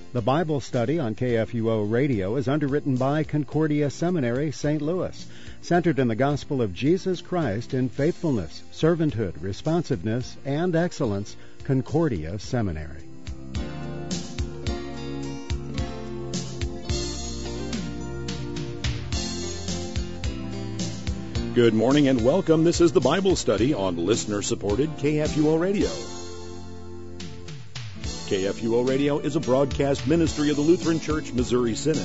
The Bible study on KFUO Radio is underwritten by Concordia Seminary, St. Louis, centered in the gospel of Jesus Christ in faithfulness, servanthood, responsiveness, and excellence. Concordia Seminary. Good morning and welcome. This is the Bible study on listener-supported KFUO Radio. KFUO Radio is a broadcast ministry of the Lutheran Church Missouri Synod.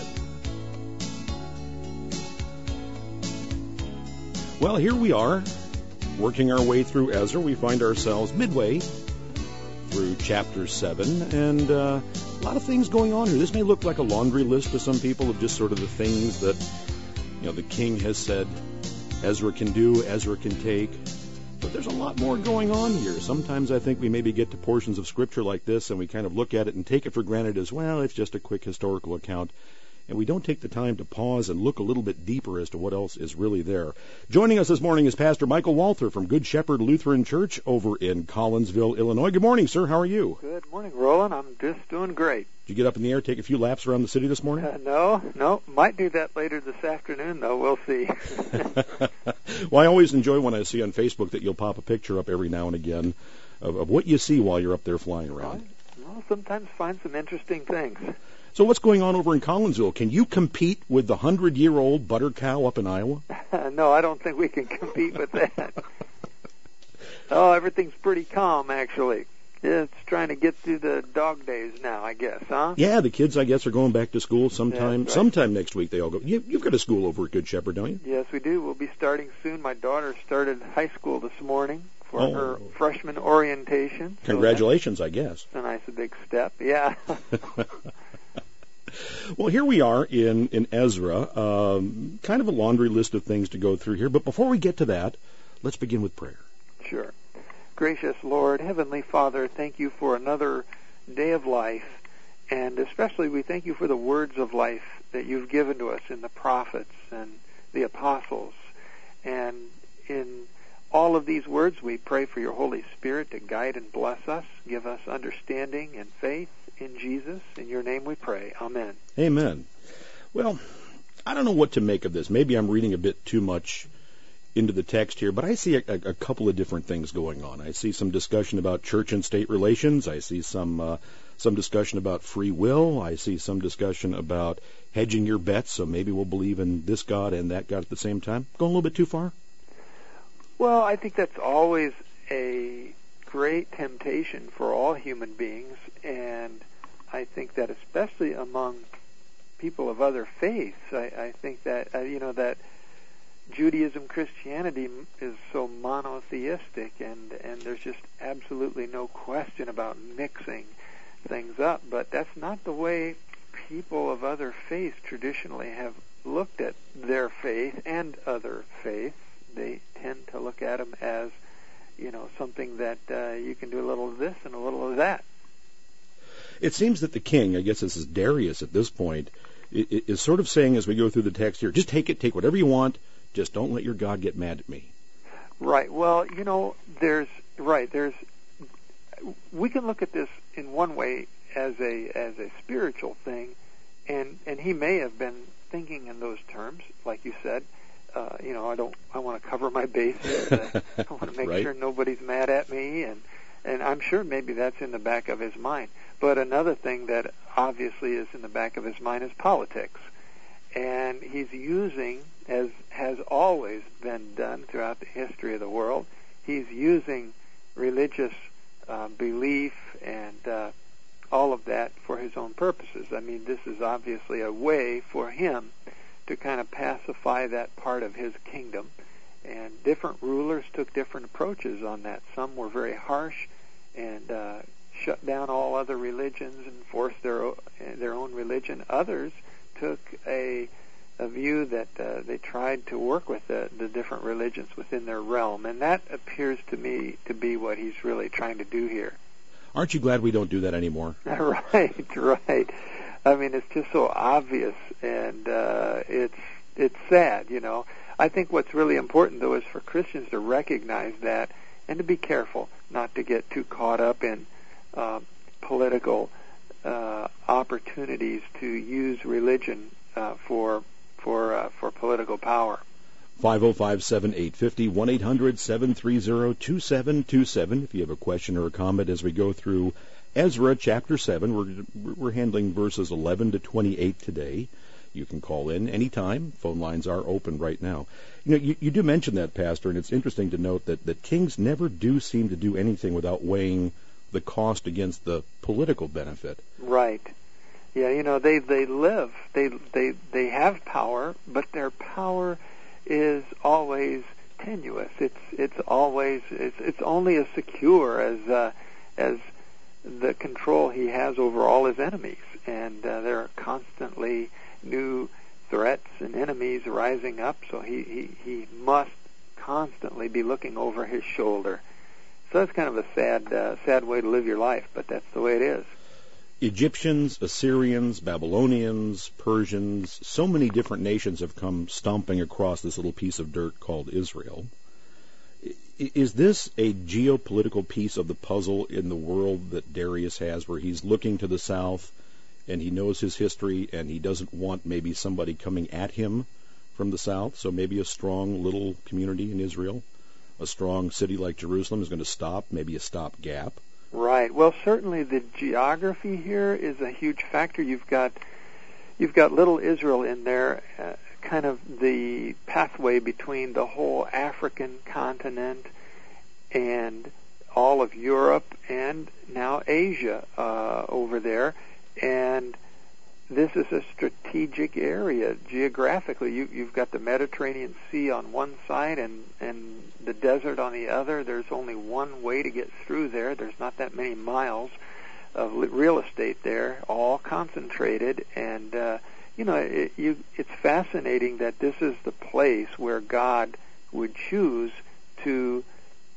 Well, here we are, working our way through Ezra. We find ourselves midway through chapter 7, and a lot of things going on here. This may look like a laundry list to some people of just sort of the things that, the king has said Ezra can do, Ezra can take. But there's a lot more going on here. Sometimes I think we maybe get to portions of Scripture like this and we kind of look at it and take it for granted as, well, it's just a quick historical account. And we don't take the time to pause and look a little bit deeper as to what else is really there. Joining us this morning is Pastor Michael Walther from Good Shepherd Lutheran Church over in Collinsville, Illinois. Good morning, sir. How are you? Good morning, Roland. I'm just doing great. Did you get up in the air, take a few laps around the city this morning? No. Might do that later this afternoon, though. We'll see. Well, I always enjoy when I see on Facebook that you'll pop a picture up every now and again of what you see while you're up there flying around. Well, sometimes find some interesting things. So what's going on over in Collinsville? Can you compete with the 100-year-old butter cow up in Iowa? No, I don't think we can compete with that. Oh, everything's pretty calm, actually. It's trying to get through the dog days now, I guess, huh? Yeah, the kids, I guess, are going back to school sometime. That's right. Sometime next week they all go. You've got a school over at Good Shepherd, don't you? Yes, we do. We'll be starting soon. My daughter started high school this morning for her freshman orientation. Congratulations, I guess. It's a nice big step, yeah. Well, here we are in Ezra, kind of a laundry list of things to go through here. But before we get to that, let's begin with prayer. Sure. Gracious Lord, Heavenly Father, thank you for another day of life, and especially we thank you for the words of life that you've given to us in the prophets and the apostles. And in all of these words, we pray for your Holy Spirit to guide and bless us, give us understanding and faith in Jesus. In your name we pray. Amen. Amen. Well, I don't know what to make of this. Maybe I'm reading a bit too much into the text here, but I see a couple of different things going on. I see some discussion about church and state relations. I see some discussion about free will. I see some discussion about hedging your bets, so maybe we'll believe in this God and that God at the same time. Going a little bit too far? Well, I think that's always a great temptation for all human beings, and I think that especially among people of other faiths, I think that, that Judaism, Christianity is so monotheistic, and there's just absolutely no question about mixing things up. But that's not the way people of other faiths traditionally have looked at their faith and other faiths. They tend to look at them as, something that you can do a little of this and a little of that. It seems that the king, I guess this is Darius at this point, is sort of saying as we go through the text here, just take whatever you want, just don't let your God get mad at me. Right. Well, we can look at this in one way as a spiritual thing, and he may have been thinking in those terms, like you said. I want to cover my bases. I want to make right. sure nobody's mad at me, and I'm sure maybe that's in the back of his mind. But another thing that obviously is in the back of his mind is politics. And he's using, as has always been done throughout the history of the world, he's using religious belief and all of that for his own purposes. I mean, this is obviously a way for him to kind of pacify that part of his kingdom. And different rulers took different approaches on that. Some were very harsh and shut down all other religions and forced their own religion. Others took a view that they tried to work with the different religions within their realm. And that appears to me to be what he's really trying to do here. Aren't you glad we don't do that anymore? Right. I mean, it's just so obvious, and it's sad, I think what's really important, though, is for Christians to recognize that and to be careful not to get too caught up in political opportunities to use religion for political power. 505-7850, 1-800-730-2727. If you have a question or a comment as we go through Ezra chapter 7, we're handling verses 11 to 28 today. You can call in anytime. Phone lines are open right now. You do mention that, Pastor, and it's interesting to note that kings never do seem to do anything without weighing the cost against the political benefit. Right. Yeah, they live. They have power, but their power is always tenuous. It's only as secure as the control he has over all his enemies, and there are constantly new threats and enemies rising up. So he must constantly be looking over his shoulder. So that's kind of a sad way to live your life, but that's the way it is. Egyptians, Assyrians, Babylonians, Persians, so many different nations have come stomping across this little piece of dirt called Israel. Is this a geopolitical piece of the puzzle in the world that Darius has, where he's looking to the south and he knows his history and he doesn't want maybe somebody coming at him from the south? So maybe a strong little community in Israel, a strong city like Jerusalem is going to stop, maybe a stopgap. Right. Well, certainly the geography here is a huge factor. You've got little Israel in there, kind of the pathway between the whole African continent and all of Europe and now Asia over there. And this is a strategic area geographically. You've got the Mediterranean Sea on one side and the desert on the other. There's only one way to get through there. There's not that many miles of real estate there, all concentrated. And it's fascinating that this is the place where God would choose to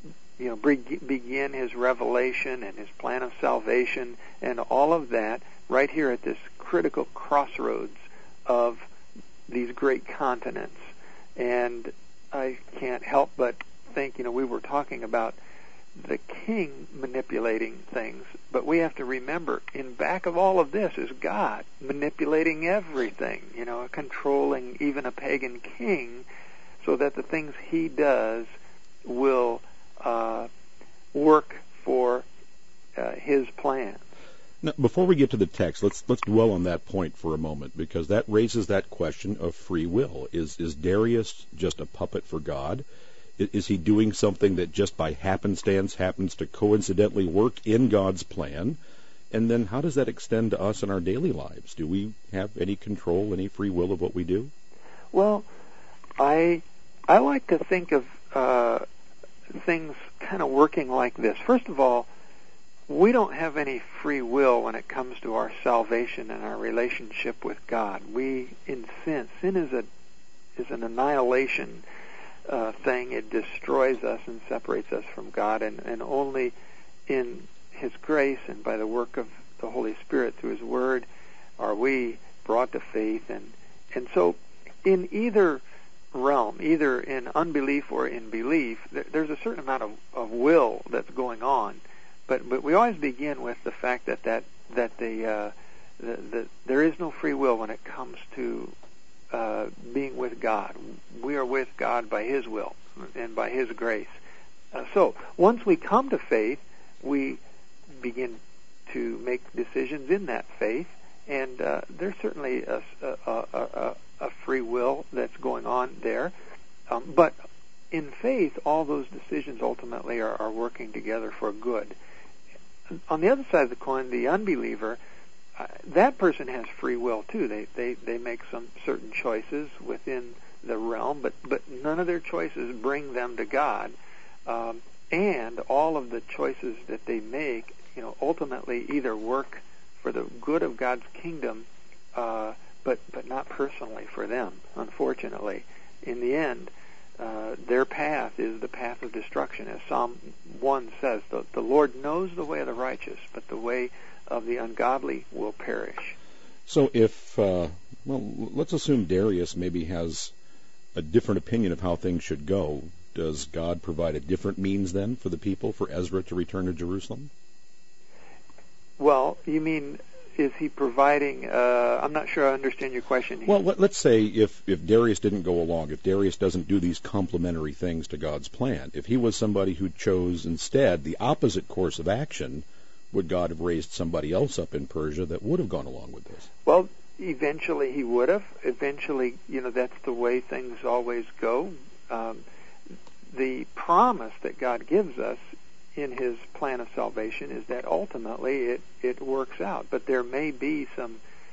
begin his revelation and his plan of salvation and all of that right here at this critical crossroads of these great continents. And I can't help but think, we were talking about the king manipulating things, but we have to remember, in back of all of this is God manipulating everything, controlling even a pagan king so that the things he does will work for his plan. Now, before we get to the text, let's dwell on that point for a moment, because that raises that question of free will. Is Darius just a puppet for God? Is he doing something that just by happenstance happens to coincidentally work in God's plan? And then how does that extend to us in our daily lives? Do we have any control, any free will of what we do? Well, I like to think of things kind of working like this. First of all, we don't have any free will when it comes to our salvation and our relationship with God. We, in sin is an annihilation thing. It destroys us and separates us from God, and only in his grace and by the work of the Holy Spirit through his word are we brought to faith. And so in either realm, either in unbelief or in belief, there's a certain amount of will that's going on. But we always begin with the fact that there is no free will when it comes to being with God. We are with God by his will and by his grace. So once we come to faith, we begin to make decisions in that faith, and there's certainly a free will that's going on there. But in faith, all those decisions ultimately are working together for good. On the other side of the coin, the unbeliever, that person has free will too. They make some certain choices within the realm, but none of their choices bring them to God. And all of the choices that they make, ultimately either work for the good of God's kingdom, but not personally for them, unfortunately. In the end, their path is the path of destruction. As Psalm 1 says, the Lord knows the way of the righteous, but the way of the ungodly will perish. So if, let's assume Darius maybe has a different opinion of how things should go. Does God provide a different means then for the people, for Ezra to return to Jerusalem? Well, you mean is he providing? I'm not sure I understand your question. Well, let's say if Darius didn't go along, if Darius doesn't do these complementary things to God's plan, if he was somebody who chose instead the opposite course of action, would God have raised somebody else up in Persia that would have gone along with this? Well, eventually he would have. Eventually, that's the way things always go. The promise that God gives us in his plan of salvation is that ultimately it works out. But there may be some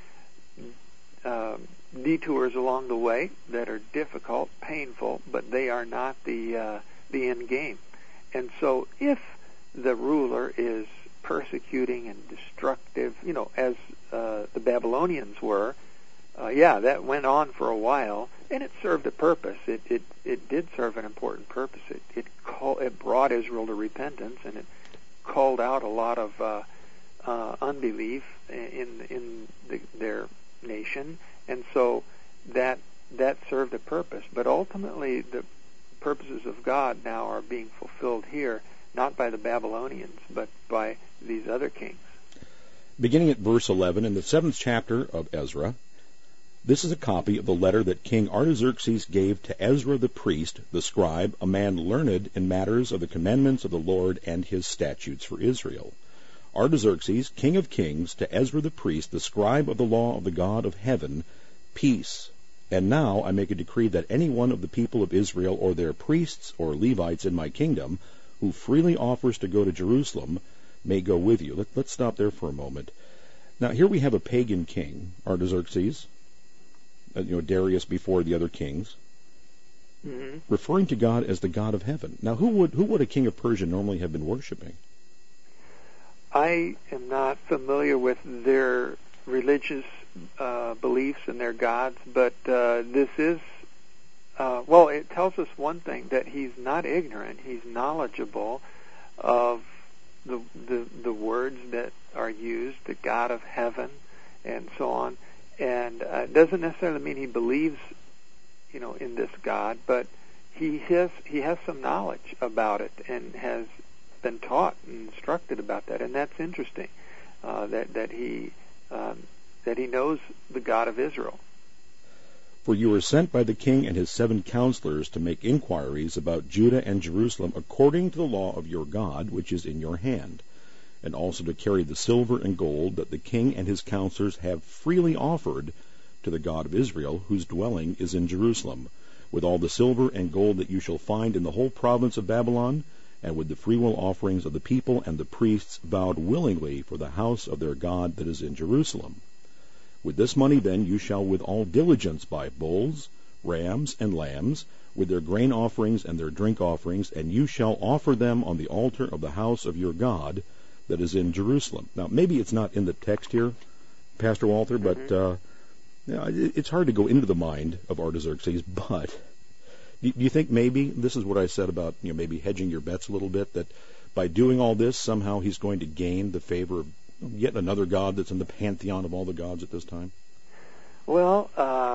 detours along the way that are difficult, painful, but they are not the end game. And so if the ruler is persecuting and destructive, as the Babylonians were, that went on for a while, and it served a purpose. It did serve an important purpose. It brought Israel to repentance, and it called out a lot of unbelief in their nation, and so that served a purpose. But ultimately, the purposes of God now are being fulfilled here, not by the Babylonians, but by these other kings. Beginning at verse 11, in the 7th chapter of Ezra, this is a copy of the letter that King Artaxerxes gave to Ezra the priest, the scribe, a man learned in matters of the commandments of the Lord and his statutes for Israel. Artaxerxes, king of kings, to Ezra the priest, the scribe of the law of the God of heaven, peace. And now I make a decree that any one of the people of Israel, or their priests or Levites in my kingdom, who freely offers to go to Jerusalem, may go with you. Let's stop there for a moment. Now, here we have a pagan king, Artaxerxes, Darius before the other kings, referring to God as the God of heaven. Now, who would a king of Persia normally have been worshiping? I am not familiar with their religious beliefs and their gods, but this is, it tells us one thing, that he's not ignorant. He's knowledgeable of the words that are used, the God of heaven, and so on. And it doesn't necessarily mean he believes, in this God, but he has some knowledge about it and has been taught and instructed about that, and that's interesting. That he knows the God of Israel. For you were sent by the king and his 7 counselors to make inquiries about Judah and Jerusalem according to the law of your God, which is in your hand, and also to carry the silver and gold that the king and his counselors have freely offered to the God of Israel, whose dwelling is in Jerusalem, with all the silver and gold that you shall find in the whole province of Babylon, and with the freewill offerings of the people and the priests vowed willingly for the house of their God that is in Jerusalem. With this money then you shall with all diligence buy bulls, rams, and lambs, with their grain offerings and their drink offerings, and you shall offer them on the altar of the house of your God that is in Jerusalem. Now, maybe it's not in the text here, Pastor Walter, but it's hard to go into the mind of Artaxerxes, but do you think maybe, this is what I said about maybe hedging your bets a little bit, that by doing all this, somehow he's going to gain the favor of yet another god that's in the pantheon of all the gods at this time? Well,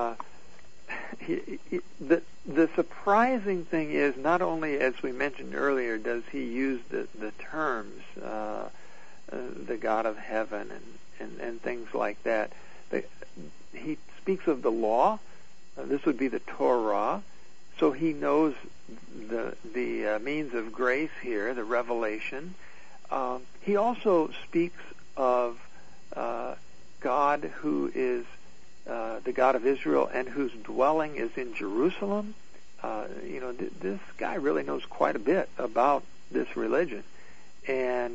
the surprising thing is, not only, as we mentioned earlier, does he use the terms, the God of heaven and things like that. He speaks of the law. This would be the Torah. So he knows the means of grace here, the revelation. He also speaks of God who is the God of Israel and whose dwelling is in Jerusalem. This guy really knows quite a bit about this religion. And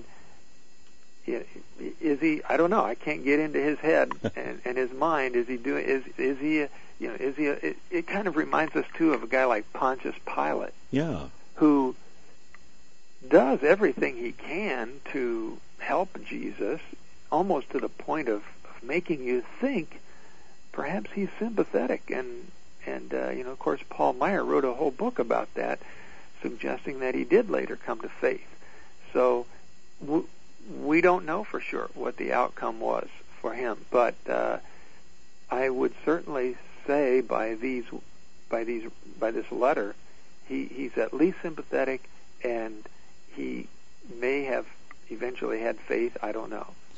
is he? I don't know. I can't get into his head and his mind. Is he doing? Is he? Is he? It kind of reminds us too of a guy like Pontius Pilate. Yeah. Who does everything he can to help Jesus, almost to the point of making you think perhaps he's sympathetic. And of course, Paul Meyer wrote a whole book about that, suggesting that he did later come to faith. So we don't know for sure what the outcome was for him, but I would certainly say by this letter, he's at least sympathetic, and he may have eventually had faith. I don't know.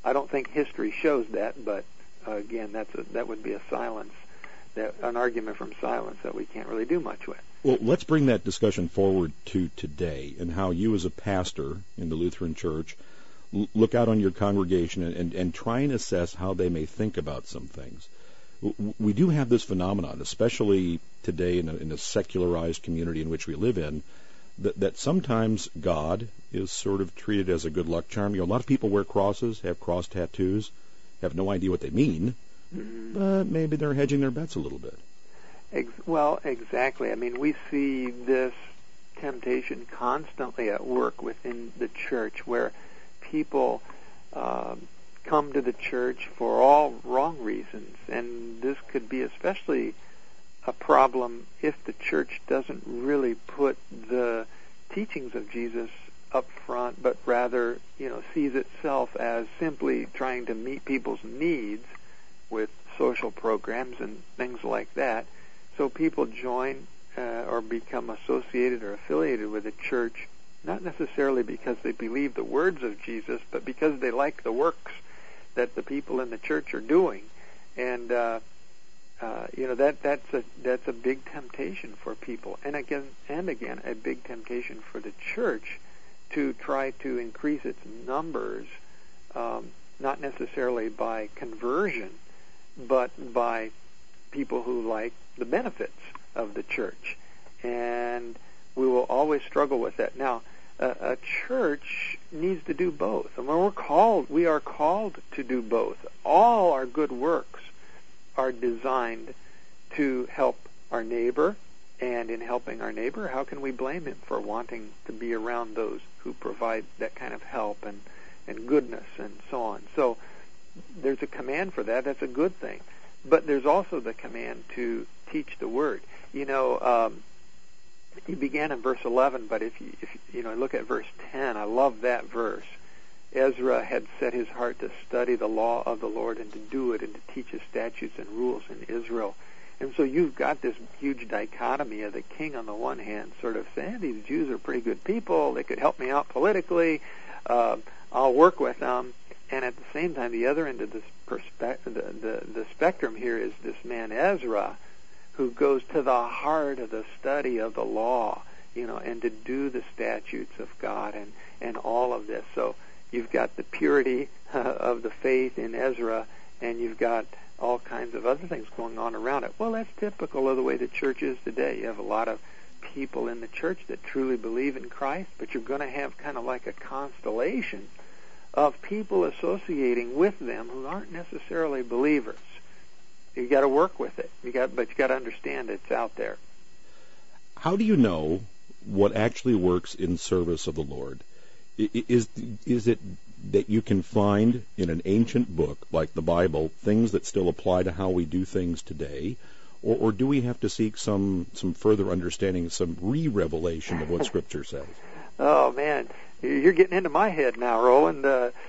I don't think history shows that, but again, that would be an argument from silence that we can't really do much with. Well, let's bring that discussion forward to today and how you as a pastor in the Lutheran Church look out on your congregation and try and assess how they may think about some things. We do have this phenomenon, especially today in a secularized community in which we live in, that sometimes God is sort of treated as a good luck charm. A lot of people wear crosses, have cross tattoos, have no idea what they mean, but maybe they're hedging their bets a little bit. Well, exactly. I mean, we see this temptation constantly at work within the church, where people come to the church for all wrong reasons, and this could be especially a problem if the church doesn't really put the teachings of Jesus up front, but rather, sees itself as simply trying to meet people's needs with social programs and things like that. So people join or become associated or affiliated with a church, not necessarily because they believe the words of Jesus, but because they like the works that the people in the church are doing. And that's a big temptation for people, and again a big temptation for the church to try to increase its numbers, not necessarily by conversion, but by people who like the benefits of the church. And we will always struggle with that. Now, a church needs to do both, and we are called to do both. All our good works are designed to help our neighbor, and in helping our neighbor, how can we blame him for wanting to be around those who provide that kind of help and goodness and so on? So there's a command for that. That's a good thing. But there's also the command to teach the Word. You began in verse 11, but if you look at verse 10, I love that verse. Ezra had set his heart to study the law of the Lord and to do it and to teach his statutes and rules in Israel. And so you've got this huge dichotomy of the king on the one hand sort of saying, these Jews are pretty good people, they could help me out politically, I'll work with them. And at the same time, the other end of this the spectrum here is this man Ezra, who goes to the heart of the study of the law, and to do the statutes of God and all of this. So you've got the purity of the faith in Ezra, and you've got all kinds of other things going on around it. Well, that's typical of the way the church is today. You have a lot of people in the church that truly believe in Christ, but you're going to have kind of like a constellation of people associating with them who aren't necessarily believers. You got to work with it. But you got to understand it's out there. How do you know what actually works in service of the Lord? Is it that you can find in an ancient book like the Bible things that still apply to how we do things today, or do we have to seek some further understanding, some re-revelation of what Scripture says? Oh man, you're getting into my head now, Roland.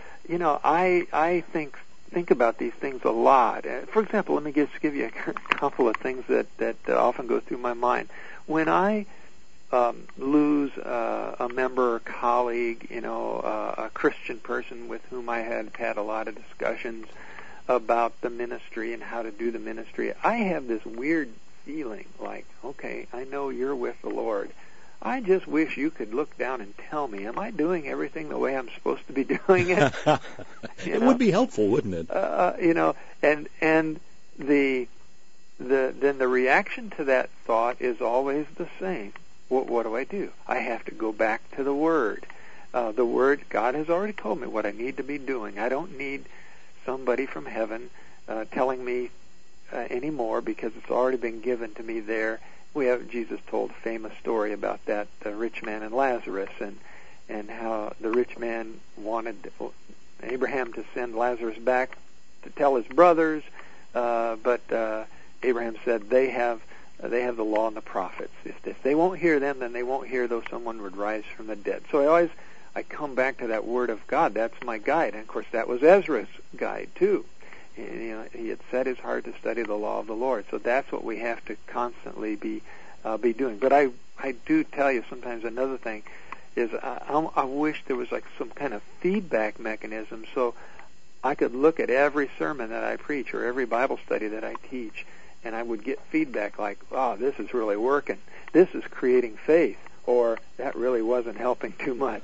I think about these things a lot. For example, let me just give you a couple of things that often go through my mind. When I lose a member or colleague, a Christian person with whom I had a lot of discussions about the ministry and how to do the ministry, I have this weird feeling like, okay, I know you're with the Lord. I just wish you could look down and tell me, am I doing everything the way I'm supposed to be doing it? It would be helpful, wouldn't it? And the reaction to that thought is always the same. What do? I have to go back to the Word. The Word, God has already told me what I need to be doing. I don't need somebody from heaven telling me anymore, because it's already been given to me there. Jesus told a famous story about that rich man and Lazarus, and how the rich man wanted Abraham to send Lazarus back to tell his brothers, but Abraham said they have the law and the prophets. If they won't hear them, then they won't hear though someone would rise from the dead. So I come back to that Word of God. That's my guide, and of course that was Ezra's guide too. He had set his heart to study the law of the Lord. So that's what we have to constantly be doing. But I do tell you sometimes another thing is I wish there was like some kind of feedback mechanism. So I could look at every sermon that I preach or every Bible study that I teach, and I would get feedback like, "Oh, this is really working. This is creating faith," or "That really wasn't helping too much."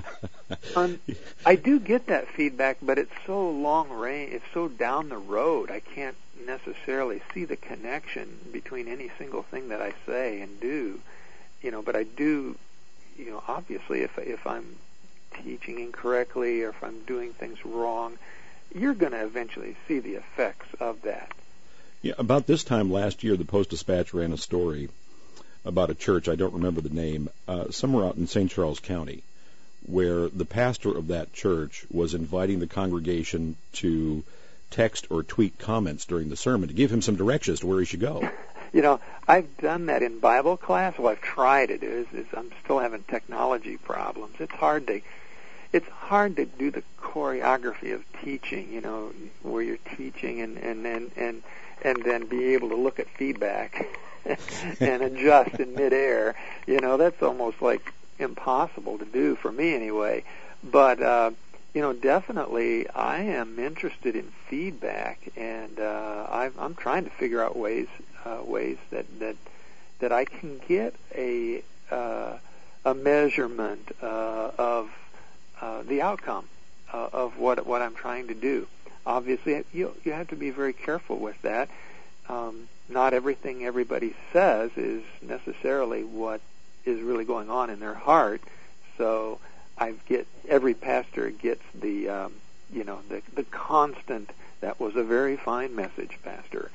I do get that feedback, but it's so long range, it's so down the road, I can't necessarily see the connection between any single thing that I say and do. But I do, obviously if I'm teaching incorrectly or if I'm doing things wrong, you're going to eventually see the effects of that. Yeah, about this time last year, the Post-Dispatch ran a story about a church, I don't remember the name, somewhere out in St. Charles County, where the pastor of that church was inviting the congregation to text or tweet comments during the sermon to give him some direction as to where he should go. I've done that in Bible class. Well, I've tried it. I'm still having technology problems. It's hard to do the choreography of teaching, where you're teaching and then be able to look at feedback and adjust in midair. That's almost like impossible to do for me anyway. But definitely I am interested in feedback, and I'm trying to figure out ways that I can get a measurement of the outcome of what I'm trying to do. Obviously, you have to be very careful with that. Not everything everybody says is necessarily what is really going on in their heart. So every pastor gets the constant, "That was a very fine message, Pastor."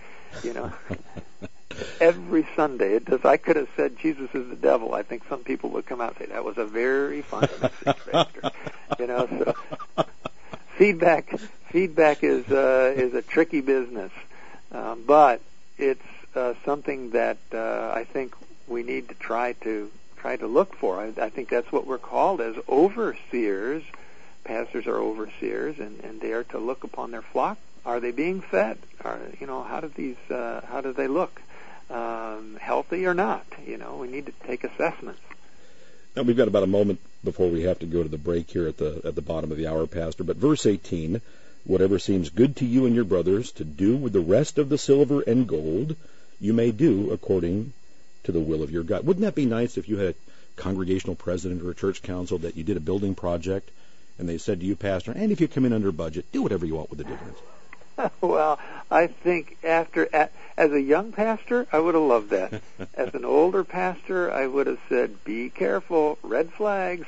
Every Sunday, I could have said Jesus is the devil. I think some people would come out and say, "That was a very fine message, Pastor." So feedback is a tricky business, but it's something that I think we need to try to look for. I think that's what we're called as overseers. Pastors are overseers, and they are to look upon their flock. Are they being fed? How do they look? Healthy or not? We need to take assessments. Now we've got about a moment before we have to go to the break here at the bottom of the hour, Pastor. But verse 18, "Whatever seems good to you and your brothers to do with the rest of the silver and gold, you may do according to the will of your God." Wouldn't that be nice if you had a congregational president or a church council that you did a building project and they said to you, "Pastor, and if you come in under budget, do whatever you want with the difference"? Well, I think as a young pastor, I would have loved that. As an older pastor, I would have said, "Be careful, red flags."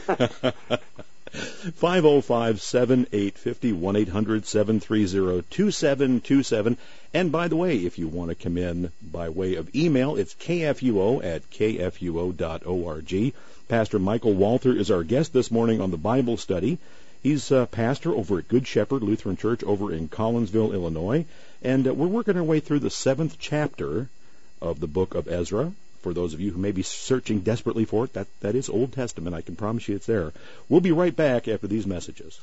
505-7850, 1-800-730-2727. And by the way, if you want to come in by way of email, it's kfuo@kfuo.org. Pastor Michael Walther is our guest this morning on the Bible study. He's a pastor over at Good Shepherd Lutheran Church over in Collinsville, Illinois. And we're working our way through the 7th chapter of the book of Ezra. For those of you who may be searching desperately for it, that is Old Testament. I can promise you it's there. We'll be right back after these messages.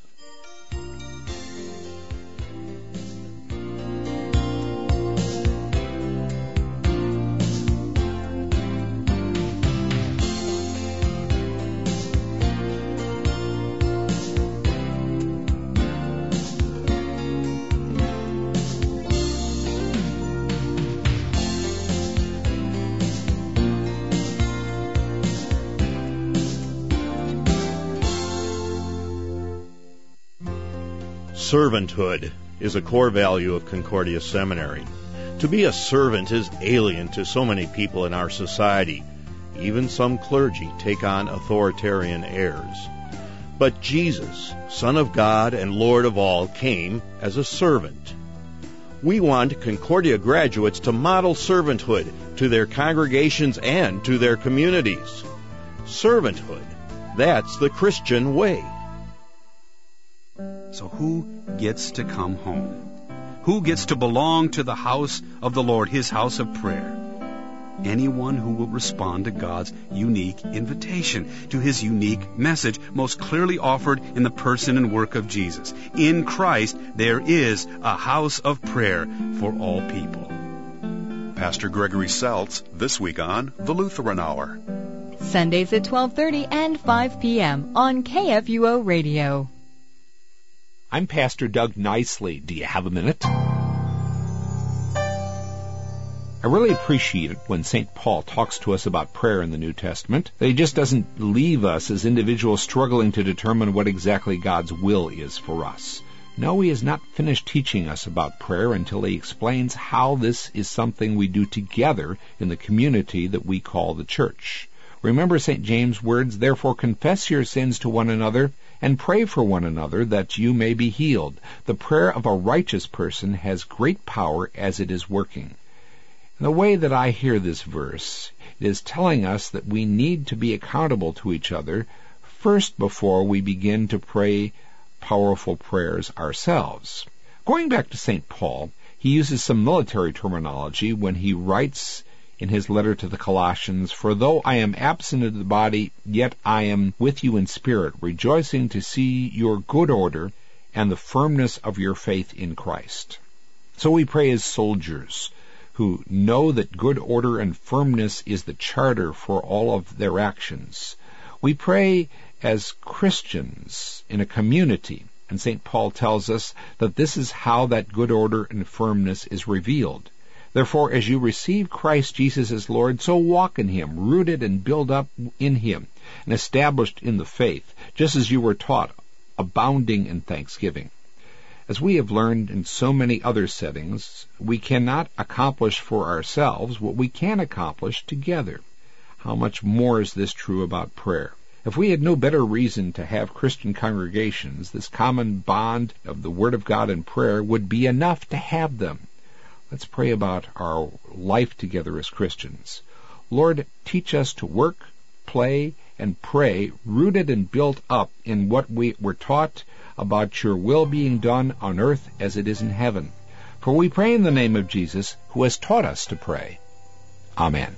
Servanthood is a core value of Concordia Seminary. To be a servant is alien to so many people in our society. Even some clergy take on authoritarian airs. But Jesus, Son of God and Lord of all, came as a servant. We want Concordia graduates to model servanthood to their congregations and to their communities. Servanthood, that's the Christian way. So who gets to come home? Who gets to belong to the house of the Lord, His house of prayer? Anyone who will respond to God's unique invitation, to His unique message, most clearly offered in the person and work of Jesus. In Christ, there is a house of prayer for all people. Pastor Gregory Seltz, this week on The Lutheran Hour. Sundays at 12:30 and 5 p.m. on KFUO Radio. I'm Pastor Doug Nicely. Do you have a minute? I really appreciate it when St. Paul talks to us about prayer in the New Testament, that he just doesn't leave us as individuals struggling to determine what exactly God's will is for us. No, he has not finished teaching us about prayer until he explains how this is something we do together in the community that we call the church. Remember St. James' words, "Therefore confess your sins to one another and pray for one another that you may be healed. The prayer of a righteous person has great power as it is working." The way that I hear this verse is telling us that we need to be accountable to each other first before we begin to pray powerful prayers ourselves. Going back to St. Paul, he uses some military terminology when he writes in his letter to the Colossians, "For though I am absent of the body, yet I am with you in spirit, rejoicing to see your good order and the firmness of your faith in Christ." So we pray as soldiers who know that good order and firmness is the charter for all of their actions. We pray as Christians in a community, and St. Paul tells us that this is how that good order and firmness is revealed. Therefore, as you receive Christ Jesus as Lord, so walk in him, rooted and built up in him, and established in the faith, just as you were taught, abounding in thanksgiving. As we have learned in so many other settings, we cannot accomplish for ourselves what we can accomplish together. How much more is this true about prayer? If we had no better reason to have Christian congregations, this common bond of the Word of God and prayer would be enough to have them. Let's pray about our life together as Christians. Lord, teach us to work, play, and pray, rooted and built up in what we were taught about your will being done on earth as it is in heaven. For we pray in the name of Jesus, who has taught us to pray. Amen.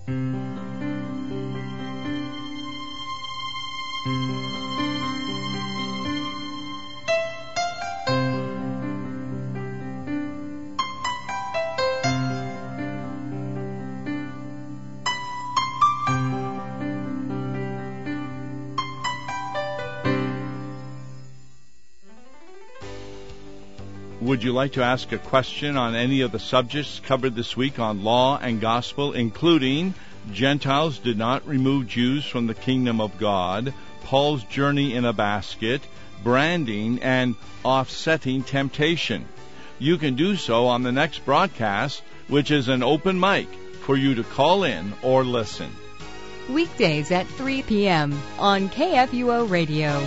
Would you like to ask a question on any of the subjects covered this week on Law and Gospel, including Gentiles did not remove Jews from the kingdom of God, Paul's journey in a basket, branding, and offsetting temptation? You can do so on the next broadcast, which is an open mic for you to call in or listen. Weekdays at 3 p.m. on KFUO Radio.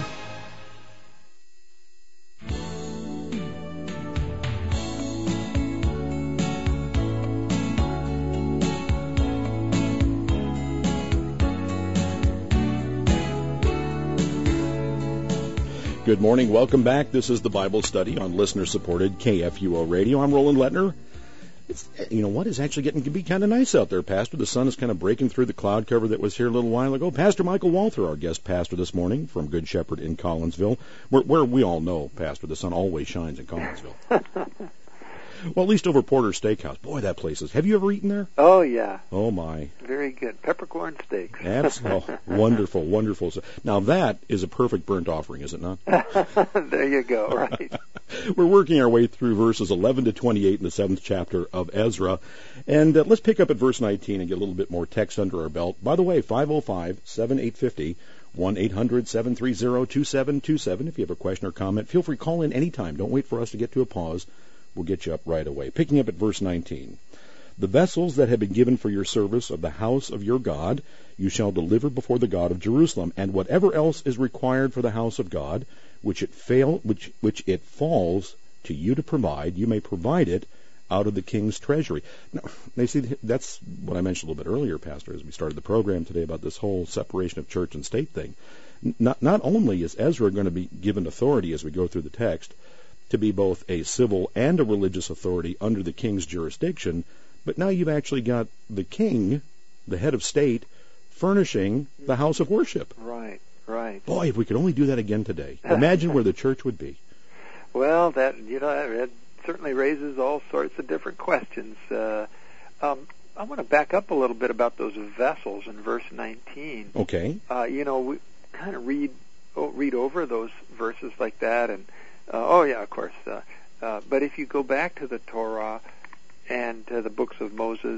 Good morning. Welcome back. This is the Bible study on listener-supported KFUO Radio. I'm Roland Lettner. It's actually getting to be kind of nice out there, Pastor. The sun is kind of breaking through the cloud cover that was here a little while ago. Pastor Michael Walther, our guest pastor this morning from Good Shepherd in Collinsville, where we all know, Pastor, the sun always shines in Collinsville. Well, at least over Porter's Steakhouse. Boy, that place is. Have you ever eaten there? Oh, yeah. Oh, my. Very good. Peppercorn steaks. Absolutely. Wonderful, wonderful. Now, that is a perfect burnt offering, is it not? There you go, right. We're working our way through verses 11 to 28 in the 7th chapter of Ezra. And let's pick up at verse 19 and get a little bit more text under our belt. By the way, 505-7850. 1-800-730-2727. If you have a question or comment, feel free to call in anytime. Don't wait for us to get to a pause. We'll get you up right away. Picking up at verse 19. The vessels that have been given for your service of the house of your God, you shall deliver before the God of Jerusalem, and whatever else is required for the house of God, which it falls to you to provide, you may provide it out of the king's treasury. Now, you see, that's what I mentioned a little bit earlier, Pastor, as we started the program today about this whole separation of church and state thing. Not only is Ezra going to be given authority as we go through the text to be both a civil and a religious authority under the king's jurisdiction, but now you've actually got the king, the head of state, furnishing the house of worship. Right. Boy, if we could only do that again today. Imagine where the church would be. Well, that certainly raises all sorts of different questions. I want to back up a little bit about those vessels in verse 19. Okay. We kind of read over those verses like that, and Oh yeah, of course. But if you go back to the Torah and to the books of Moses,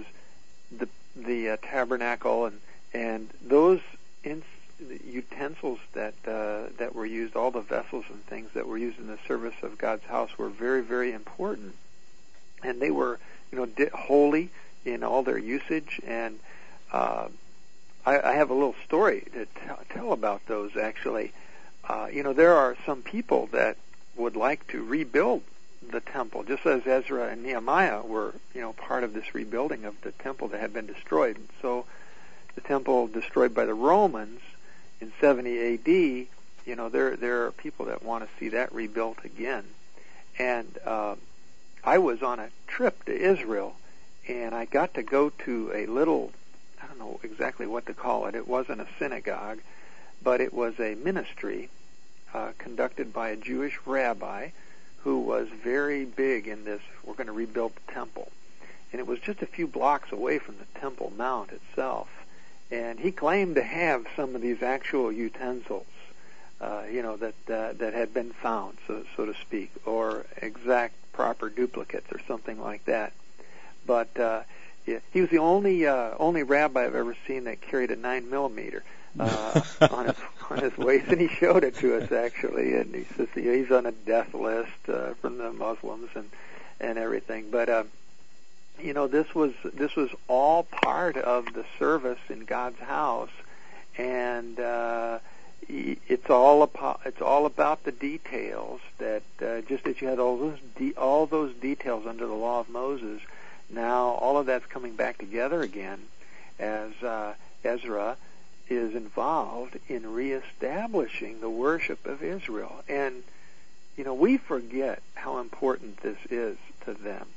the tabernacle and those utensils that were used, all the vessels and things that were used in the service of God's house were very, very important, and they were, holy in all their usage. And I have a little story to tell about those. Actually, there are some people that would like to rebuild the temple, just as Ezra and Nehemiah were, part of this rebuilding of the temple that had been destroyed. So the temple destroyed by the Romans in 70 A.D., there are people that want to see that rebuilt again. And I was on a trip to Israel, and I got to go to a little, I don't know exactly what to call it. It wasn't a synagogue, but it was a ministry conducted by a Jewish rabbi who was very big in this, we're going to rebuild the temple. And it was just a few blocks away from the Temple Mount itself. And he claimed to have some of these actual utensils, that had been found, so to speak, or exact proper duplicates or something like that. But he was the only rabbi I've ever seen that carried a 9mm on his waist, and he showed it to us actually. And he says he's on a death list from the Muslims and everything. But this was all part of the service in God's house, and it's all about the details. That just as you had all those details under the law of Moses, now all of that's coming back together again as Ezra is involved in reestablishing the worship of Israel. And we forget how important this is to them.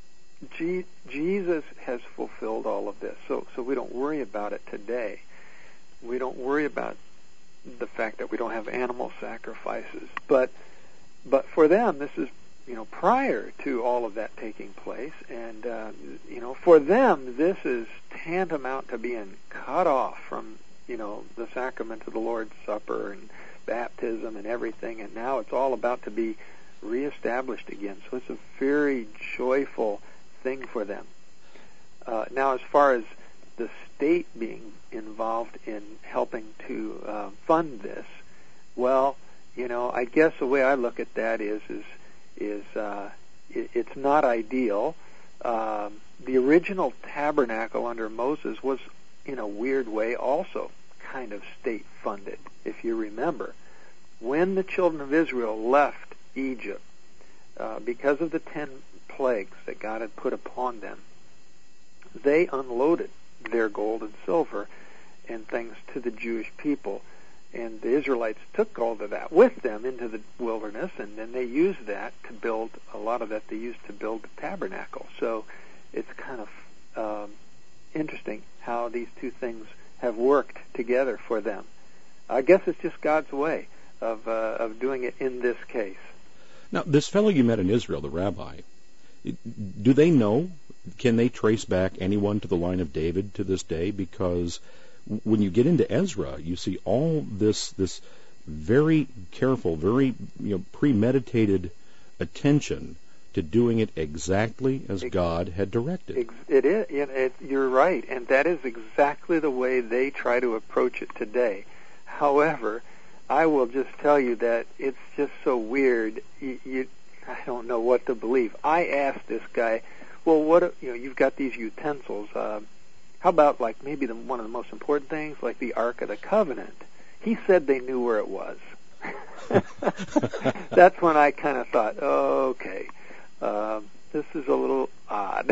Jesus has fulfilled all of this, so we don't worry about it today. We don't worry about the fact that we don't have animal sacrifices, but for them, this is prior to all of that taking place, and for them, this is tantamount to being cut off from the sacrament of the Lord's Supper and baptism and everything, and now it's all about to be reestablished again. So it's a very joyful thing for them. Now, as far as the state being involved in helping to fund this, well, I guess the way I look at that is it's not ideal. The original tabernacle under Moses was, in a weird way, also kind of state funded. If you remember, when the children of Israel left Egypt, because of the 10 plagues that God had put upon them, they unloaded their gold and silver and things to the Jewish people, and the Israelites took all of that with them into the wilderness, and then they used that to build, a lot of that they used to build the tabernacle. So it's kind of interesting how these two things have worked together for them. I guess it's just God's way of doing it in this case. Now, this fellow you met in Israel, the rabbi, do they know? Can they trace back anyone to the line of David to this day? Because when you get into Ezra, you see all this very careful, very premeditated attention to doing it exactly as God had directed. It is. You're right, and that is exactly the way they try to approach it today. However, I will just tell you that it's just so weird. I don't know what to believe. I asked this guy, well, what you've got these utensils. How about like maybe one of the most important things, like the Ark of the Covenant? He said they knew where it was. That's when I kind of thought, okay, this is a little odd,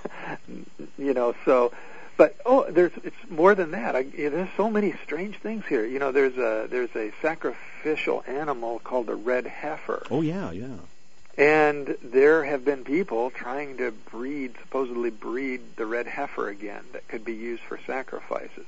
So, but it's more than that. There's so many strange things here. There's a sacrificial animal called a red heifer. Oh yeah. And there have been people trying to supposedly breed the red heifer again that could be used for sacrifices.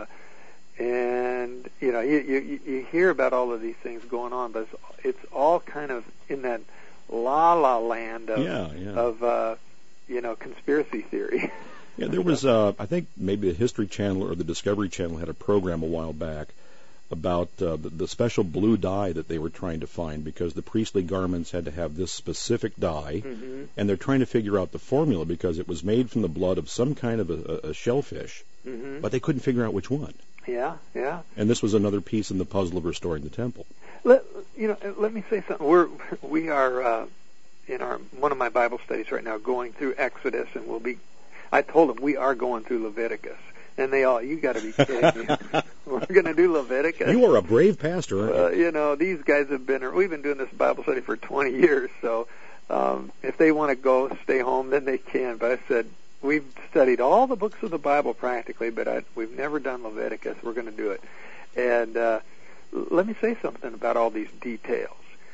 And you hear about all of these things going on, but it's all kind of in that la land of conspiracy theory. Yeah, there was I think maybe the History Channel or the Discovery Channel had a program a while back about the special blue dye that they were trying to find, because the priestly garments had to have this specific dye, and they're trying to figure out the formula because it was made from the blood of some kind of a shellfish, but they couldn't figure out which one. Yeah. And this was another piece in the puzzle of restoring the temple. Let me say something. We are in one of my Bible studies right now going through Exodus, and I told them we are going through Leviticus. And they all, you got to be kidding me. We're going to do Leviticus. You are a brave pastor, aren't you? These guys we've been doing this Bible study for 20 years, so if they want to go stay home, then they can. But I said, we've studied all the books of the Bible practically, but we've never done Leviticus. We're going to do it. And let me say something about all these details.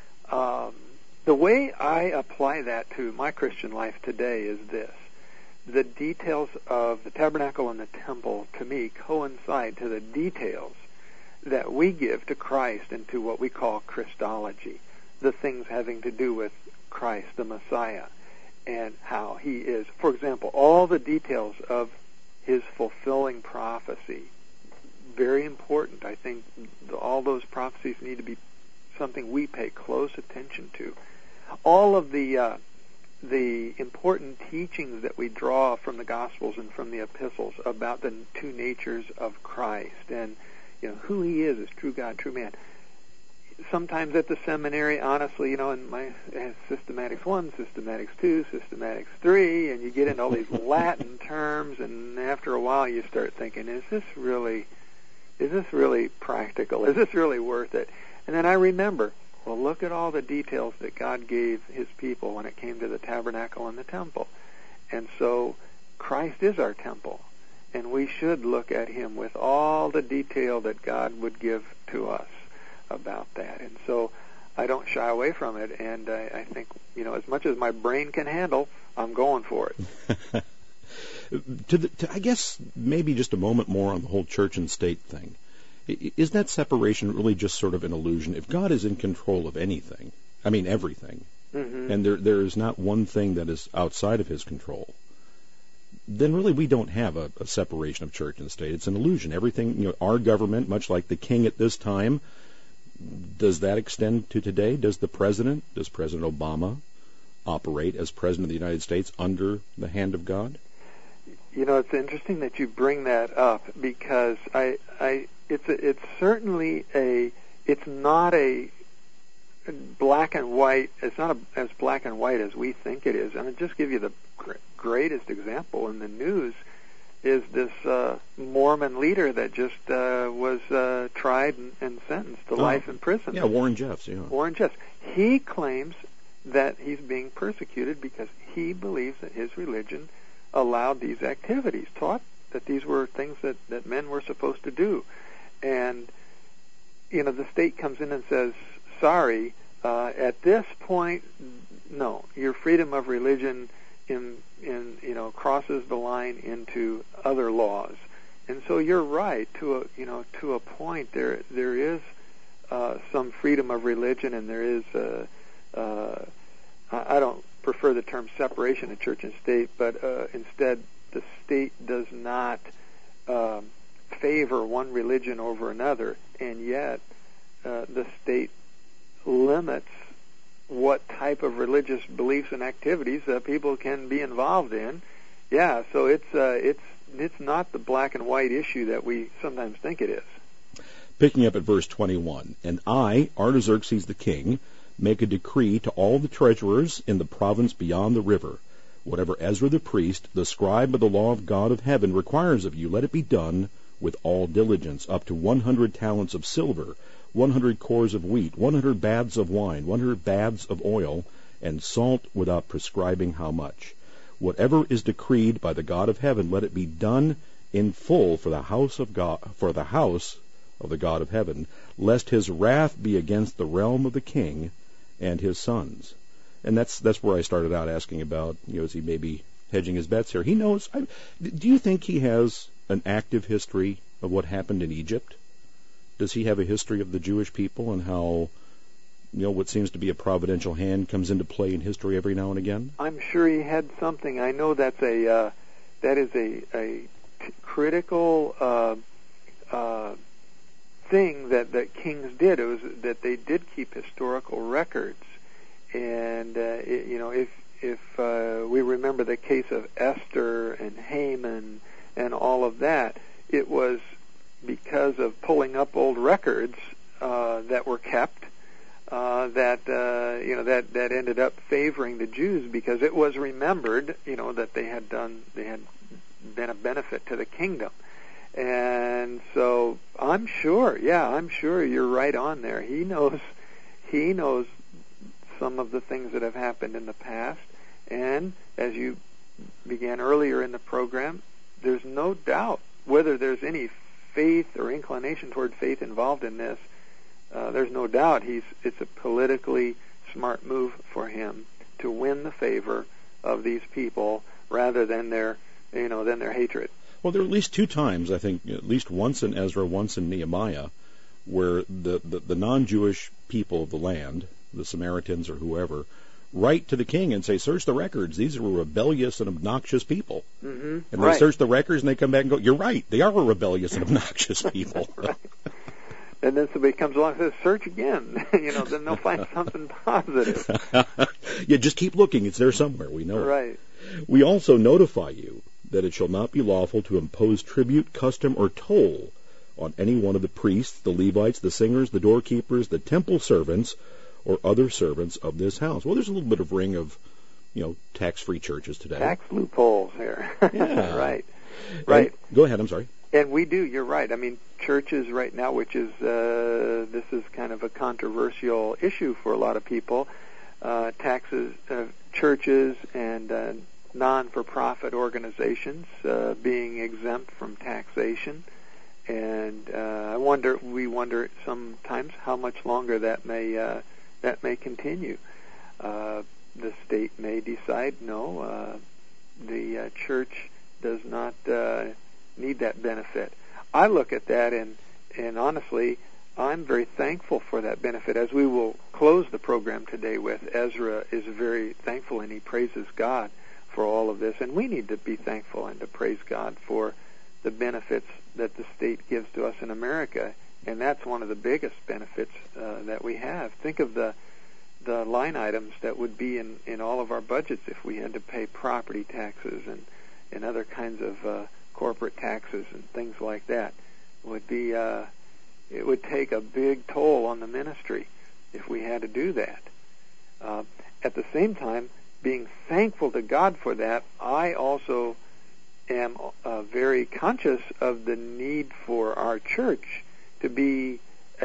The way I apply that to my Christian life today is this. The details of the tabernacle and the temple, to me, coincide to the details that we give to Christ and to what we call Christology, the things having to do with Christ, the Messiah, and how he is. For example, all the details of his fulfilling prophecy, very important. I think all those prophecies need to be something we pay close attention to. All of the important teachings that we draw from the Gospels and from the epistles about the two natures of Christ and who he is as true God, true man. Sometimes at the seminary, honestly, in my Systematics 1, Systematics 2, Systematics 3, and you get into all these Latin terms, and after a while you start thinking, is this really practical? Is this really worth it? And then I remember, well, look at all the details that God gave his people when it came to the tabernacle and the temple. And so Christ is our temple, and we should look at him with all the detail that God would give to us about that. And so I don't shy away from it, and I think, as much as my brain can handle, I'm going for it. I guess maybe just a moment more on the whole church and state thing. Is that separation really just sort of an illusion? If God is in control of anything, I mean everything, and there is not one thing that is outside of his control, then really we don't have a separation of church and state. It's an illusion. Everything, our government, much like the king at this time, does that extend to today? Does President Obama operate as President of the United States under the hand of God? It's interesting that you bring that up, because it's certainly it's not a black and white. It's not as black and white as we think it is. And I'll just give you the greatest example in the news is this Mormon leader that just was tried and sentenced to life in prison. Yeah, Warren Jeffs. Yeah. Warren Jeffs. He claims that he's being persecuted because he believes that his religion allowed these activities, taught that these were things that men were supposed to do. And, the state comes in and says, sorry, at this point, no, your freedom of religion crosses the line into other laws. And so you're right, to a point, there is some freedom of religion, and there is I don't prefer the term separation of church and state, but instead the state does not favor one religion over another, and yet the state limits what type of religious beliefs and activities people can be involved in. Yeah, so it's not the black and white issue that we sometimes think it is. Picking up at verse 21, and I, Artaxerxes the king, make a decree to all the treasurers in the province beyond the river. Whatever Ezra the priest, the scribe of the law of God of heaven, requires of you, let it be done with all diligence, up to 100 talents of silver, 100 cores of wheat, 100 baths of wine, 100 baths of oil, and salt without prescribing how much. Whatever is decreed by the God of heaven, let it be done in full for the house of God, for the house of the God of heaven, lest his wrath be against the realm of the king and his sons. And that's where I started out asking about, is he maybe hedging his bets here? He knows. Do you think he has an active history of what happened in Egypt? Does he have a history of the Jewish people and how, what seems to be a providential hand comes into play in history every now and again? I'm sure he had something. I know that is a critical thing that kings did. It was that they did keep historical records, and if we remember the case of Esther and Haman and all of that, it was because of pulling up old records that were kept that ended up favoring the Jews, because it was remembered, that they had been a benefit to the kingdom. And so I'm sure you're right on there. He knows some of the things that have happened in the past, and as you began earlier in the program, there's no doubt whether there's any faith or inclination toward faith involved in this. There's no doubt it's a politically smart move for him to win the favor of these people rather than their hatred. Well, there are at least two times, I think, at least once in Ezra, once in Nehemiah, where the non-Jewish people of the land, the Samaritans or whoever, write to the king and say, search the records. These are rebellious and obnoxious people. Mm-hmm. And they search the records and they come back and go, you're right, they are rebellious and obnoxious people. Right. And then somebody comes along and says, search again. Then they'll find something positive. Yeah, just keep looking. It's there somewhere. We know right. it. We also notify you that it shall not be lawful to impose tribute, custom, or toll on any one of the priests, the Levites, the singers, the doorkeepers, the temple servants, or other servants of this house. Well, there's a little bit of ring of, tax-free churches today. Tax loopholes here. Yeah. Right. And, go ahead, I'm sorry. And we do, you're right. I mean, churches right now, which is, this is kind of a controversial issue for a lot of people, taxes, churches and non-for-profit organizations being exempt from taxation. And we wonder sometimes how much longer that may continue. The state may decide, no, the church does not need that benefit. I look at that and honestly, I'm very thankful for that benefit. As we will close the program today with, Ezra is very thankful and he praises God for all of this. And we need to be thankful and to praise God for the benefits that the state gives to us in America. And that's one of the biggest benefits that we have. Think of the line items that would be in all of our budgets if we had to pay property taxes and other kinds of corporate taxes and things like that. It would take a big toll on the ministry if we had to do that. At the same time, being thankful to God for that, I also am very conscious of the need for our church to be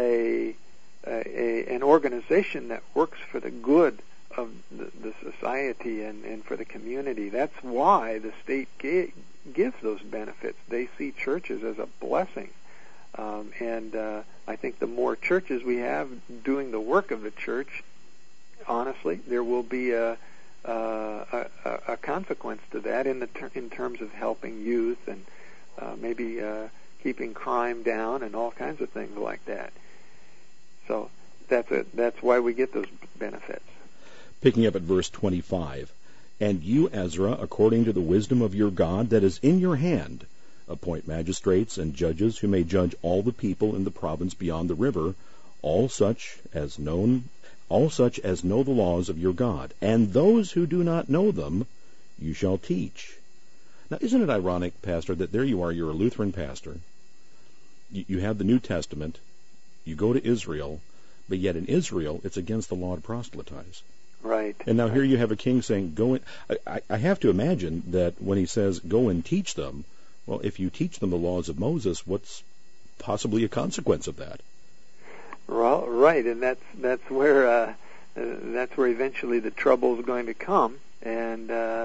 an organization that works for the good of the society and for the community. That's why the state gives those benefits. They see churches as a blessing. And I think the more churches we have doing the work of the church, honestly, there will be a consequence to that in terms of helping youth and maybe keeping crime down and all kinds of things like that. So that's why we get those benefits. Picking up at verse 25, and you, Ezra, according to the wisdom of your God that is in your hand, appoint magistrates and judges who may judge all the people in the province beyond the river, all such as know the laws of your God, and those who do not know them you shall teach. Now, isn't it ironic, Pastor, that there you are, you're a Lutheran pastor, you have the New Testament, you go to Israel, but yet in Israel it's against the law to proselytize. Right. And now here you have a king saying, go in. I have to imagine that when he says, go and teach them, well, if you teach them the laws of Moses, what's possibly a consequence of that? Well, right, and that's where eventually the trouble is going to come. And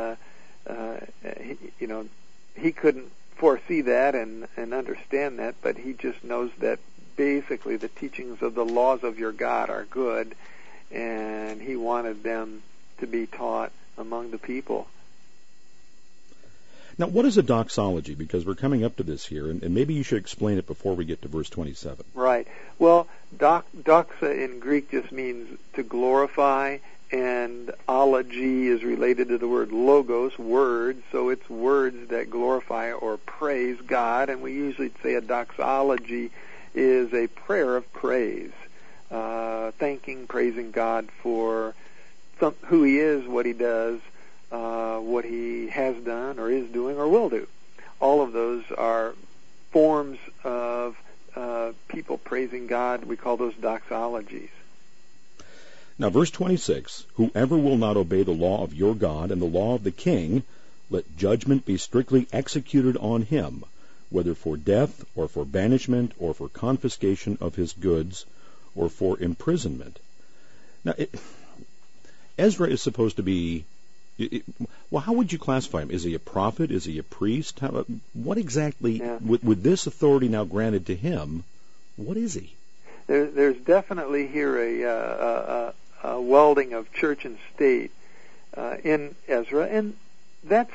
he couldn't foresee that and understand that, but he just knows that basically the teachings of the laws of your God are good, and he wanted them to be taught among the people. Now, what is a doxology? Because we're coming up to this here, and maybe you should explain it before we get to verse 27. Right. Well, doxa in Greek just means to glorify, and ology is related to the word logos, words, so it's words that glorify or praise God, and we usually say a doxology is a prayer of praise, praising God for who He is, what He does, what He has done or is doing or will do. All of those are forms of people praising God. We call those doxologies. Now, verse 26, whoever will not obey the law of your God and the law of the king, let judgment be strictly executed on him, whether for death or for banishment or for confiscation of his goods or for imprisonment. Now, Ezra is supposed to be, well, how would you classify him? Is he a prophet? Is he a priest? What exactly, with this authority now granted to him, what is he? There's definitely here a welding of church and state in Ezra, and that's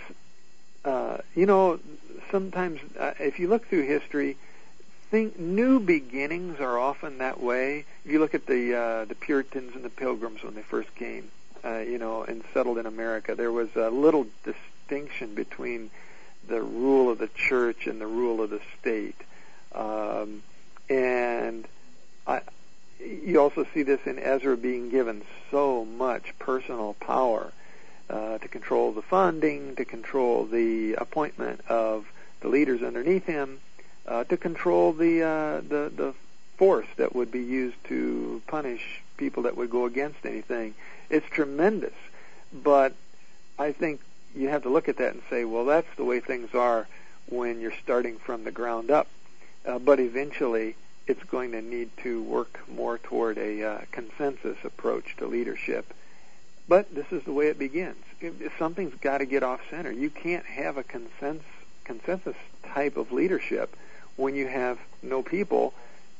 sometimes if you look through history, new beginnings are often that way. If you look at the Puritans and the Pilgrims when they first came, and settled in America, there was a little distinction between the rule of the church and the rule of the state, and you also see this in Ezra being given so much personal power to control the funding, to control the appointment of the leaders underneath him, to control the force that would be used to punish people that would go against anything. It's tremendous, but I think you have to look at that and say, well, that's the way things are when you're starting from the ground up. But eventually, it's going to need to work more toward a consensus approach to leadership. But this is the way it begins. Something's got to get off center. You can't have a consensus type of leadership when you have no people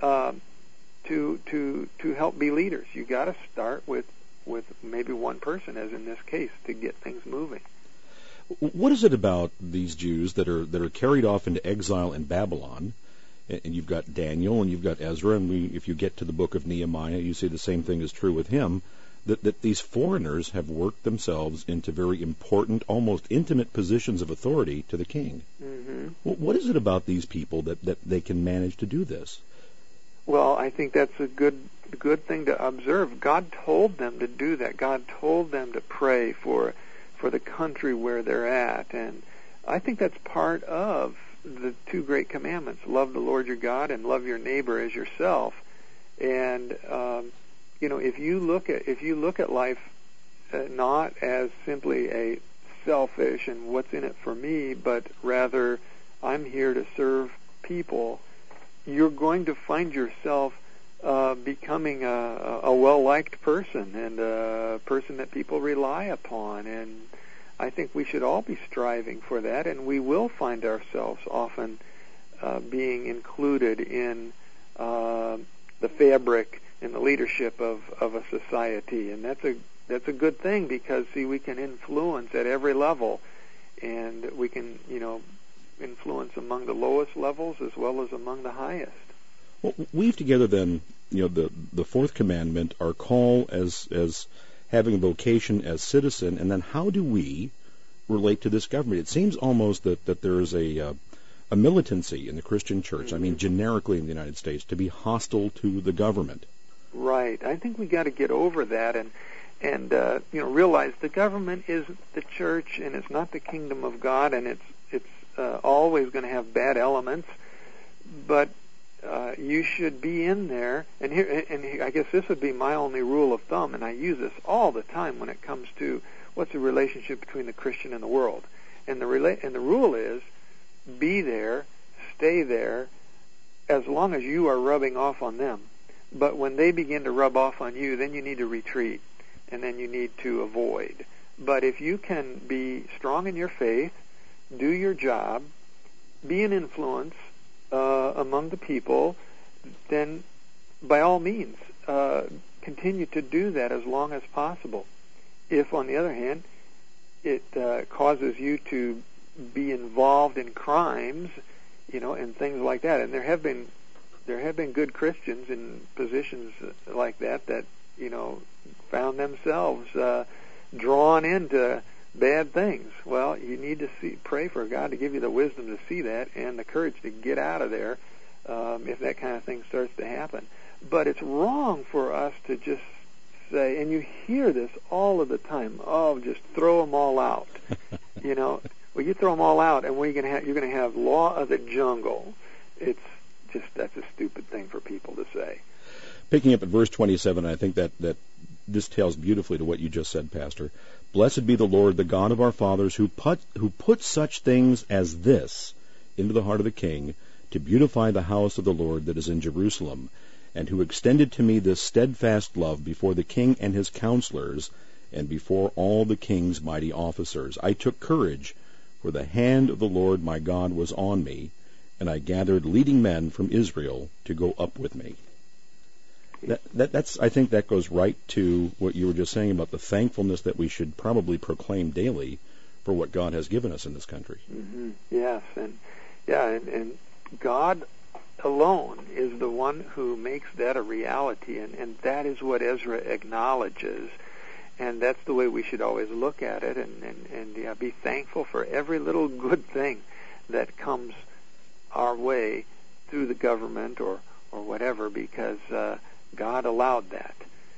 to help be leaders. You got to start with maybe one person, as in this case, to get things moving. What is it about these Jews that are carried off into exile in Babylon? And you've got Daniel and you've got Ezra, and if you get to the book of Nehemiah, you see the same thing is true with him, that these foreigners have worked themselves into very important, almost intimate positions of authority to the king. Mm-hmm. What is it about these people that they can manage to do this? Well, I think that's a good thing to observe. God told them to do that. God told them to pray for the country where they're at, and I think that's part of the two great commandments: love the Lord your God and love your neighbor as yourself. And if you look at life not as simply a selfish and what's in it for me, but rather I'm here to serve people, you're going to find yourself becoming a well-liked person and a person that people rely upon. And I think we should all be striving for that, and we will find ourselves often being included in the fabric and the leadership of a society, and that's a good thing, because we can influence at every level, and we can influence among the lowest levels as well as among the highest. Well, weave together then the fourth commandment, our call as having a vocation as citizen, and then how do we relate to this government? It seems almost that there is a militancy in the Christian church, mm-hmm. I mean generically in the United States, to be hostile to the government. Right. I think we got to get over that and realize the government is the church, and it's not the kingdom of God, and it's always going to have bad elements, but you should be in there, and here, I guess this would be my only rule of thumb, and I use this all the time when it comes to what's the relationship between the Christian and the world. And the rule is, be there, stay there, as long as you are rubbing off on them. But when they begin to rub off on you, then you need to retreat, and then you need to avoid. But if you can be strong in your faith, do your job, be an influence among the people, then by all means continue to do that as long as possible. If, on the other hand, it causes you to be involved in crimes, and things like that, and there have been good Christians in positions like that found themselves drawn into bad things. Well, you need to pray for God to give you the wisdom to see that and the courage to get out of there if that kind of thing starts to happen. But it's wrong for us to just say, and you hear this all of the time, just throw them all out. Well, you throw them all out, and you're going to have law of the jungle. That's a stupid thing for people to say. Picking up at verse 27, I think that this tells beautifully to what you just said, Pastor. Blessed be the Lord, the God of our fathers, who put such things as this into the heart of the king, to beautify the house of the Lord that is in Jerusalem, and who extended to me this steadfast love before the king and his counselors, and before all the king's mighty officers. I took courage, for the hand of the Lord my God was on me, and I gathered leading men from Israel to go up with me. I think that goes right to what you were just saying about the thankfulness that we should probably proclaim daily for what God has given us in this country. Mm-hmm. Yes, and God alone is the one who makes that a reality, and that is what Ezra acknowledges, and that's the way we should always look at it, and be thankful for every little good thing that comes our way through the government or whatever, because God allowed that,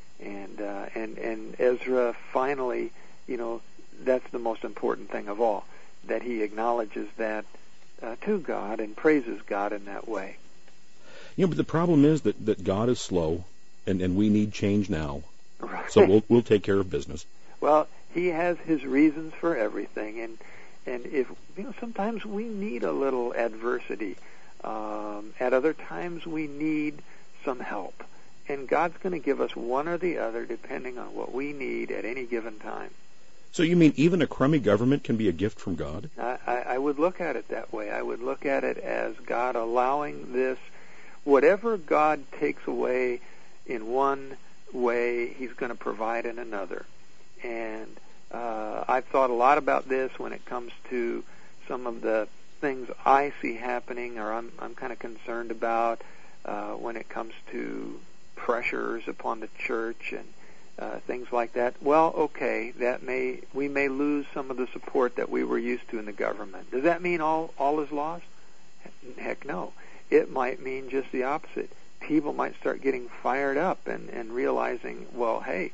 and Ezra finally, that's the most important thing of all, that he acknowledges that to God and praises God in that way. But the problem is that God is slow, and we need change now. Right. So we'll take care of business. Well, he has his reasons for everything, and if sometimes we need a little adversity. At other times we need some help. And God's going to give us one or the other depending on what we need at any given time. So you mean even a crummy government can be a gift from God? I would look at it that way. I would look at it as God allowing this. Whatever God takes away in one way, he's going to provide in another. And I've thought a lot about this when it comes to some of the things I see happening or I'm kind of concerned about when it comes to pressures upon the church and things like that. Well, okay, we may lose some of the support that we were used to in the government. Does that mean all is lost? Heck no. It might mean just the opposite. People might start getting fired up and realizing, well, hey,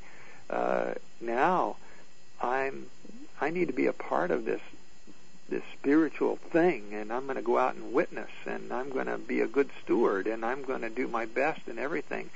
now I need to be a part of this spiritual thing, and I'm going to go out and witness, and I'm going to be a good steward, and I'm going to do my best in everything.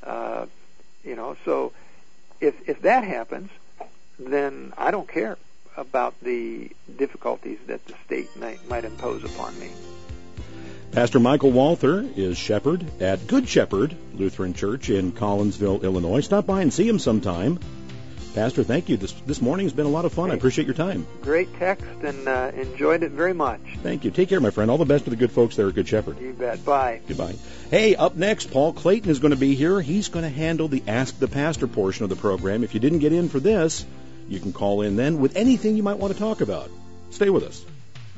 So if that happens, then I don't care about the difficulties that the state might impose upon me. Pastor Michael Walther is shepherd at Good Shepherd Lutheran Church in Collinsville, Illinois. Stop by and see him sometime. Pastor, thank you. This morning's been a lot of fun. I appreciate your time. Great text, and enjoyed it very much. Thank you. Take care, my friend. All the best to the good folks there at Good Shepherd. You bet. Bye. Goodbye. Hey, up next, Paul Clayton is going to be here. He's going to handle the Ask the Pastor portion of the program. If you didn't get in for this, you can call in then with anything you might want to talk about. Stay with us.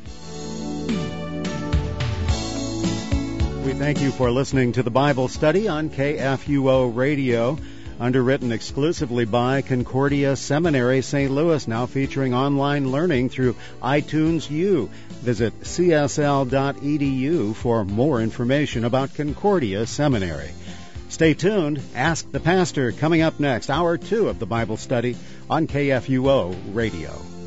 We thank you for listening to the Bible study on KFUO Radio. Underwritten exclusively by Concordia Seminary, St. Louis, now featuring online learning through iTunes U. Visit csl.edu for more information about Concordia Seminary. Stay tuned. Ask the Pastor coming up next, hour 2 of the Bible study on KFUO Radio.